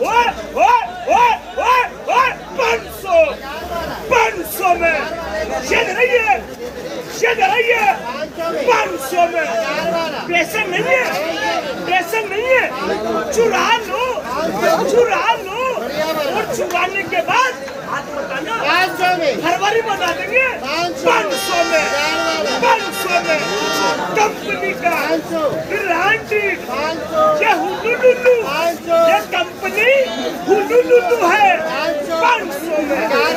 500 में ये नहीं है, 500 में पैसे नहीं है, चुरा लो और चुराने के बाद फरवरी बता देंगे 500 में कंपनी का ब्रांडेड ये हुलुलुलु, ये कंपनी हुलुलुलु है 500 में।